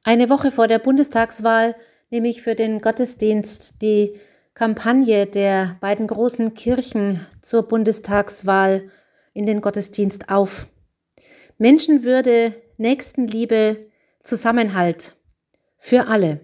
Eine Woche vor der Bundestagswahl nehme ich für den Gottesdienst die Kampagne der beiden großen Kirchen zur Bundestagswahl in den Gottesdienst auf. Menschenwürde, Nächstenliebe, Zusammenhalt für alle.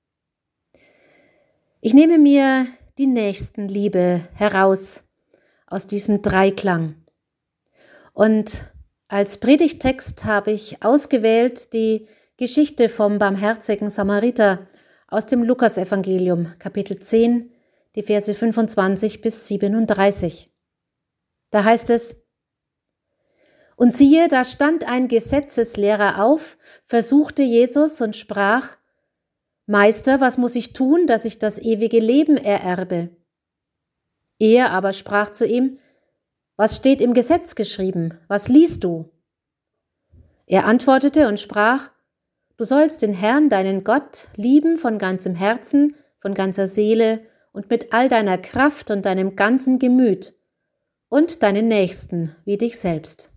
Ich nehme mir die Nächstenliebe heraus aus diesem Dreiklang. Und als Predigttext habe ich ausgewählt die Geschichte vom barmherzigen Samariter aus dem Lukasevangelium, Kapitel 10, die Verse 25 bis 37. Da heißt es: Und siehe, da stand ein Gesetzeslehrer auf, versuchte Jesus und sprach: Meister, was muss ich tun, dass ich das ewige Leben ererbe? Er aber sprach zu ihm: Was steht im Gesetz geschrieben? Was liest du? Er antwortete und sprach: Du sollst den Herrn, deinen Gott, lieben von ganzem Herzen, von ganzer Seele und mit all deiner Kraft und deinem ganzen Gemüt und deinen Nächsten wie dich selbst.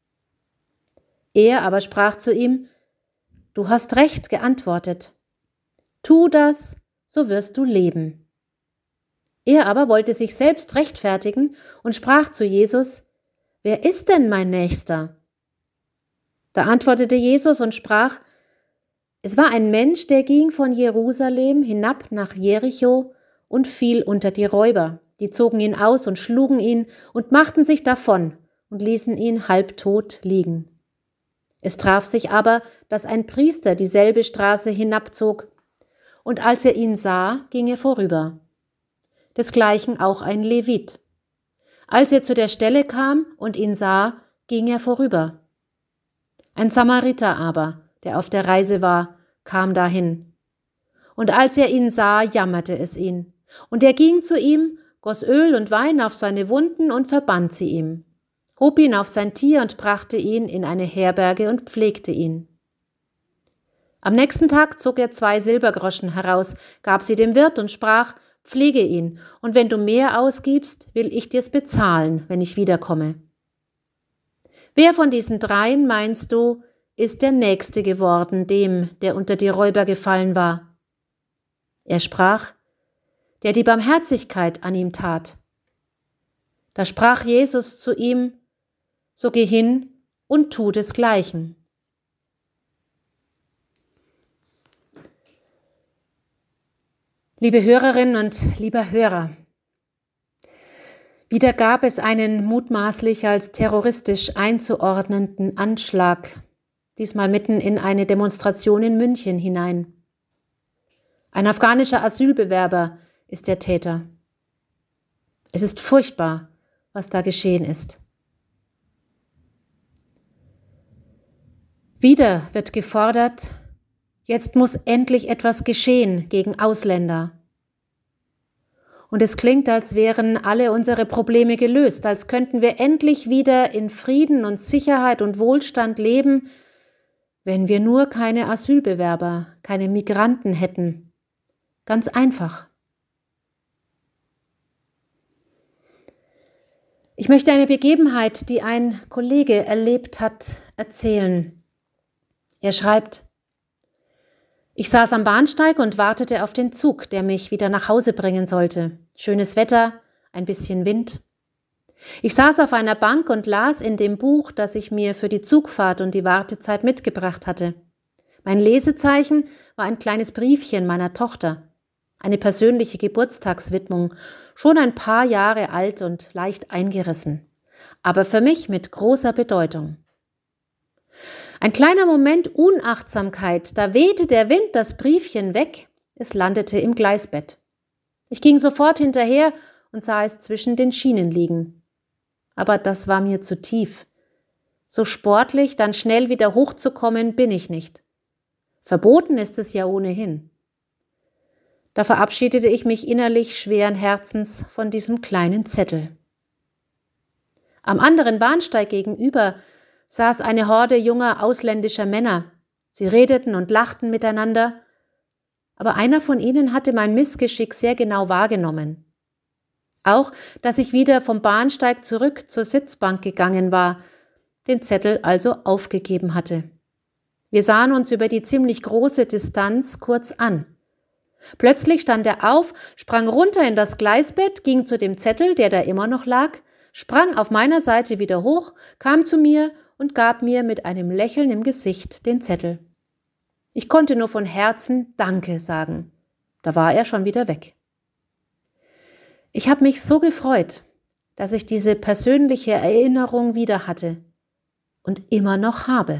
Er aber sprach zu ihm: Du hast recht geantwortet. Tu das, so wirst du leben. Er aber wollte sich selbst rechtfertigen und sprach zu Jesus: Wer ist denn mein Nächster? Da antwortete Jesus und sprach: Es war ein Mensch, der ging von Jerusalem hinab nach Jericho und fiel unter die Räuber. Die zogen ihn aus und schlugen ihn und machten sich davon und ließen ihn halbtot liegen. Es traf sich aber, dass ein Priester dieselbe Straße hinabzog, und als er ihn sah, ging er vorüber. Desgleichen auch ein Levit. Als er zu der Stelle kam und ihn sah, ging er vorüber. Ein Samariter aber, der auf der Reise war, kam dahin. Und als er ihn sah, jammerte es ihn. Und er ging zu ihm, goss Öl und Wein auf seine Wunden und verband sie ihm, hob ihn auf sein Tier und brachte ihn in eine Herberge und pflegte ihn. Am nächsten Tag zog er 2 Silbergroschen heraus, gab sie dem Wirt und sprach: Pflege ihn, und wenn du mehr ausgibst, will ich dir's bezahlen, wenn ich wiederkomme. Wer von diesen 3, meinst du, ist der Nächste geworden, dem, der unter die Räuber gefallen war? Er sprach: Der die Barmherzigkeit an ihm tat. Da sprach Jesus zu ihm: So geh hin und tu desgleichen. Liebe Hörerinnen und lieber Hörer, wieder gab es einen mutmaßlich als terroristisch einzuordnenden Anschlag, diesmal mitten in eine Demonstration in München hinein. Ein afghanischer Asylbewerber ist der Täter. Es ist furchtbar, was da geschehen ist. Wieder wird gefordert: Jetzt muss endlich etwas geschehen gegen Ausländer. Und es klingt, als wären alle unsere Probleme gelöst, als könnten wir endlich wieder in Frieden und Sicherheit und Wohlstand leben, wenn wir nur keine Asylbewerber, keine Migranten hätten. Ganz einfach. Ich möchte eine Begebenheit, die ein Kollege erlebt hat, erzählen. Er schreibt: Ich saß am Bahnsteig und wartete auf den Zug, der mich wieder nach Hause bringen sollte. Schönes Wetter, ein bisschen Wind. Ich saß auf einer Bank und las in dem Buch, das ich mir für die Zugfahrt und die Wartezeit mitgebracht hatte. Mein Lesezeichen war ein kleines Briefchen meiner Tochter, eine persönliche Geburtstagswidmung, schon ein paar Jahre alt und leicht eingerissen, aber für mich mit großer Bedeutung. Ein kleiner Moment Unachtsamkeit, da wehte der Wind das Briefchen weg, es landete im Gleisbett. Ich ging sofort hinterher und sah es zwischen den Schienen liegen. Aber das war mir zu tief. So sportlich, dann schnell wieder hochzukommen, bin ich nicht. Verboten ist es ja ohnehin. Da verabschiedete ich mich innerlich schweren Herzens von diesem kleinen Zettel. Am anderen Bahnsteig gegenüber saß eine Horde junger ausländischer Männer. Sie redeten und lachten miteinander, aber einer von ihnen hatte mein Missgeschick sehr genau wahrgenommen. Auch, dass ich wieder vom Bahnsteig zurück zur Sitzbank gegangen war, den Zettel also aufgegeben hatte. Wir sahen uns über die ziemlich große Distanz kurz an. Plötzlich stand er auf, sprang runter in das Gleisbett, ging zu dem Zettel, der da immer noch lag, sprang auf meiner Seite wieder hoch, kam zu mir und gab mir mit einem Lächeln im Gesicht den Zettel. Ich konnte nur von Herzen Danke sagen. Da war er schon wieder weg. Ich habe mich so gefreut, dass ich diese persönliche Erinnerung wieder hatte und immer noch habe.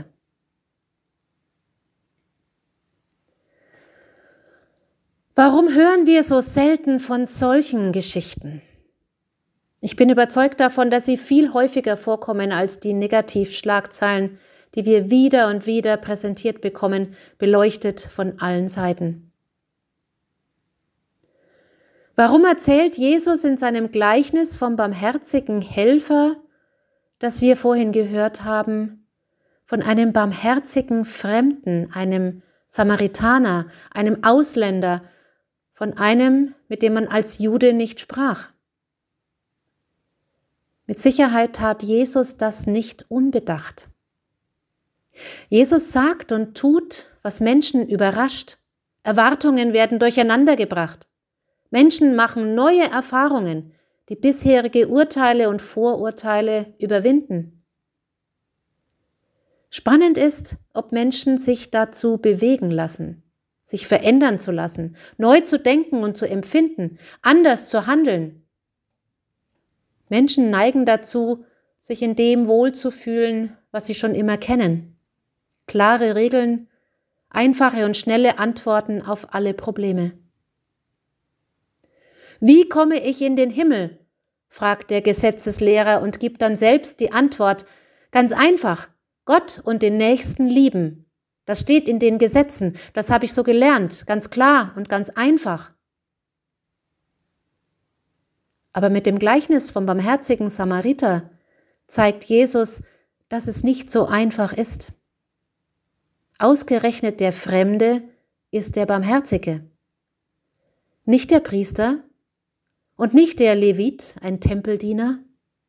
Warum hören wir so selten von solchen Geschichten? Ich bin überzeugt davon, dass sie viel häufiger vorkommen als die Negativschlagzeilen, die wir wieder und wieder präsentiert bekommen, beleuchtet von allen Seiten. Warum erzählt Jesus in seinem Gleichnis vom barmherzigen Helfer, das wir vorhin gehört haben, von einem barmherzigen Fremden, einem Samaritaner, einem Ausländer, von einem, mit dem man als Jude nicht sprach? Mit Sicherheit tat Jesus das nicht unbedacht. Jesus sagt und tut, was Menschen überrascht. Erwartungen werden durcheinandergebracht. Menschen machen neue Erfahrungen, die bisherige Urteile und Vorurteile überwinden. Spannend ist, ob Menschen sich dazu bewegen lassen, sich verändern zu lassen, neu zu denken und zu empfinden, anders zu handeln. Menschen neigen dazu, sich in dem wohlzufühlen, was sie schon immer kennen. Klare Regeln, einfache und schnelle Antworten auf alle Probleme. Wie komme ich in den Himmel? Fragt der Gesetzeslehrer und gibt dann selbst die Antwort. Ganz einfach, Gott und den Nächsten lieben. Das steht in den Gesetzen, das habe ich so gelernt, ganz klar und ganz einfach. Aber mit dem Gleichnis vom barmherzigen Samariter zeigt Jesus, dass es nicht so einfach ist. Ausgerechnet der Fremde ist der Barmherzige. Nicht der Priester und nicht der Levit, ein Tempeldiener.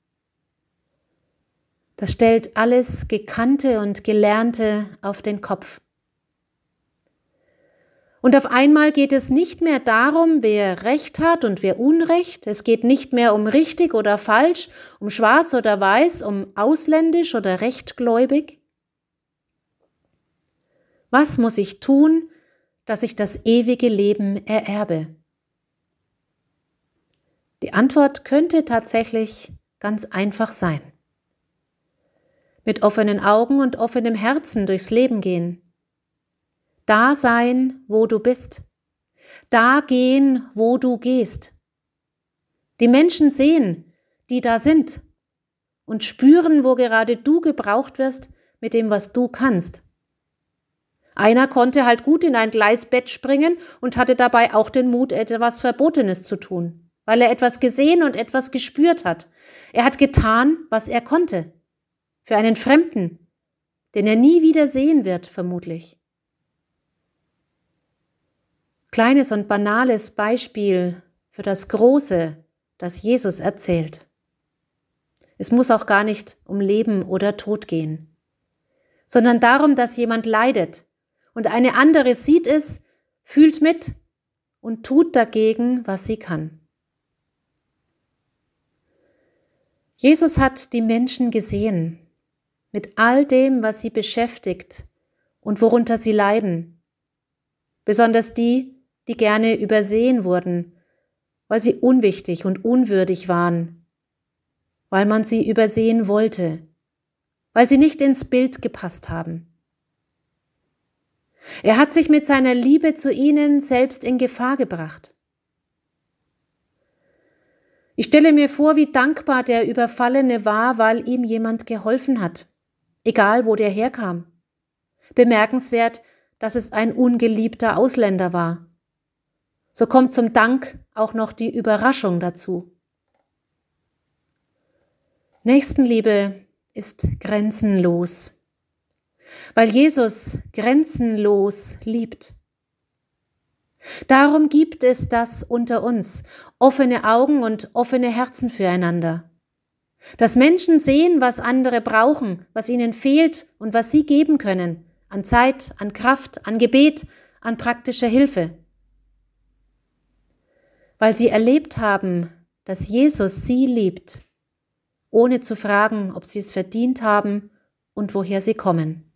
Das stellt alles Gekannte und Gelernte auf den Kopf. Und auf einmal geht es nicht mehr darum, wer Recht hat und wer Unrecht. Es geht nicht mehr um richtig oder falsch, um schwarz oder weiß, um ausländisch oder rechtgläubig. Was muss ich tun, dass ich das ewige Leben ererbe? Die Antwort könnte tatsächlich ganz einfach sein. Mit offenen Augen und offenem Herzen durchs Leben gehen. Da sein, wo du bist. Da gehen, wo du gehst. Die Menschen sehen, die da sind und spüren, wo gerade du gebraucht wirst mit dem, was du kannst. Einer konnte halt gut in ein Gleisbett springen und hatte dabei auch den Mut, etwas Verbotenes zu tun, weil er etwas gesehen und etwas gespürt hat. Er hat getan, was er konnte. Für einen Fremden, den er nie wieder sehen wird, vermutlich. Kleines und banales Beispiel für das Große, das Jesus erzählt. Es muss auch gar nicht um Leben oder Tod gehen, sondern darum, dass jemand leidet und eine andere sieht es, fühlt mit und tut dagegen, was sie kann. Jesus hat die Menschen gesehen, mit all dem, was sie beschäftigt und worunter sie leiden, besonders die, die gerne übersehen wurden, weil sie unwichtig und unwürdig waren, weil man sie übersehen wollte, weil sie nicht ins Bild gepasst haben. Er hat sich mit seiner Liebe zu ihnen selbst in Gefahr gebracht. Ich stelle mir vor, wie dankbar der Überfallene war, weil ihm jemand geholfen hat, egal wo der herkam. Bemerkenswert, dass es ein ungeliebter Ausländer war. So kommt zum Dank auch noch die Überraschung dazu. Nächstenliebe ist grenzenlos, weil Jesus grenzenlos liebt. Darum gibt es das unter uns, offene Augen und offene Herzen füreinander. Dass Menschen sehen, was andere brauchen, was ihnen fehlt und was sie geben können, an Zeit, an Kraft, an Gebet, an praktischer Hilfe. Weil sie erlebt haben, dass Jesus sie liebt, ohne zu fragen, ob sie es verdient haben und woher sie kommen.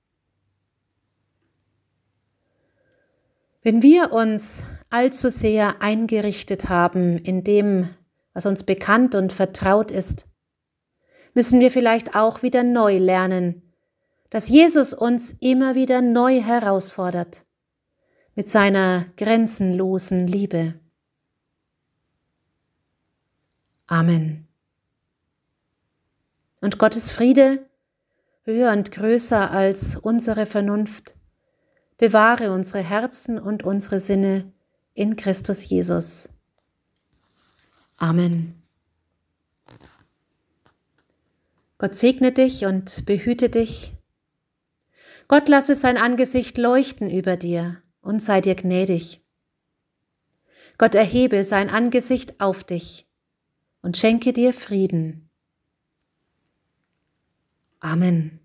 Wenn wir uns allzu sehr eingerichtet haben in dem, was uns bekannt und vertraut ist, müssen wir vielleicht auch wieder neu lernen, dass Jesus uns immer wieder neu herausfordert mit seiner grenzenlosen Liebe. Amen. Und Gottes Friede, höher und größer als unsere Vernunft, bewahre unsere Herzen und unsere Sinne in Christus Jesus. Amen. Gott segne dich und behüte dich. Gott lasse sein Angesicht leuchten über dir und sei dir gnädig. Gott erhebe sein Angesicht auf dich und schenke dir Frieden. Amen.